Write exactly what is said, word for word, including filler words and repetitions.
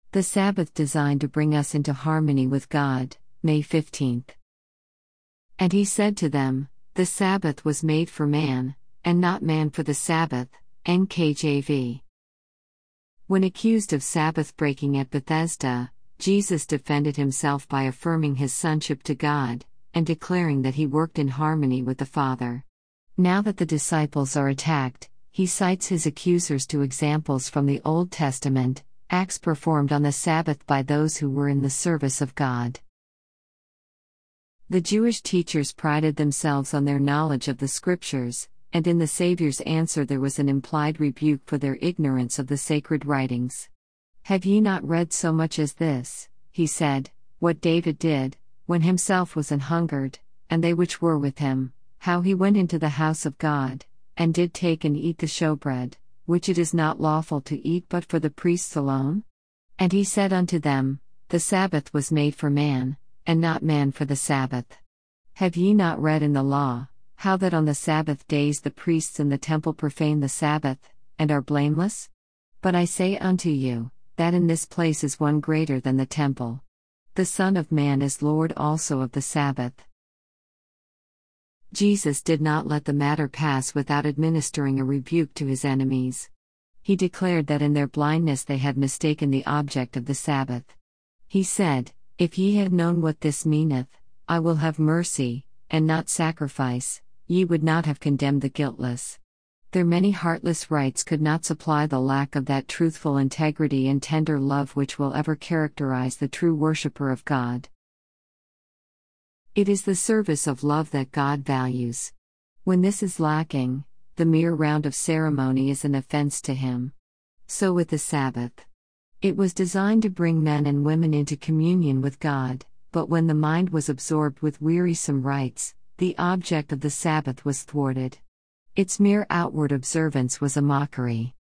The Sabbath designed to bring us into harmony with God, May fifteenth. And he said to them, the Sabbath was made for man, and not man for the Sabbath, N K J V. When accused of Sabbath breaking at Bethesda, Jesus defended himself by affirming his sonship to God, and declaring that he worked in harmony with the Father. Now that the disciples are attacked, he cites his accusers to examples from the Old Testament, acts performed on the Sabbath by those who were in the service of God. The Jewish teachers prided themselves on their knowledge of the Scriptures, and in the Savior's answer there was an implied rebuke for their ignorance of the sacred writings. Have ye not read so much as this, he said, what David did, when himself was an hungered, and they which were with him, how he went into the house of God, and did take and eat the showbread, which it is not lawful to eat but for the priests alone? And he said unto them, the Sabbath was made for man, and not man for the Sabbath. Have ye not read in the law, how that on the Sabbath days the priests in the temple profane the Sabbath, and are blameless? But I say unto you, that in this place is one greater than the temple. The Son of Man is Lord also of the Sabbath. Jesus did not let the matter pass without administering a rebuke to his enemies. He declared that in their blindness they had mistaken the object of the Sabbath. He said, if ye had known what this meaneth, I will have mercy, and not sacrifice, ye would not have condemned the guiltless. Their many heartless rites could not supply the lack of that truthful integrity and tender love which will ever characterize the true worshipper of God. It is the service of love that God values. When this is lacking, the mere round of ceremony is an offense to Him. So with the Sabbath. It was designed to bring men and women into communion with God, but when the mind was absorbed with wearisome rites, the object of the Sabbath was thwarted. Its mere outward observance was a mockery.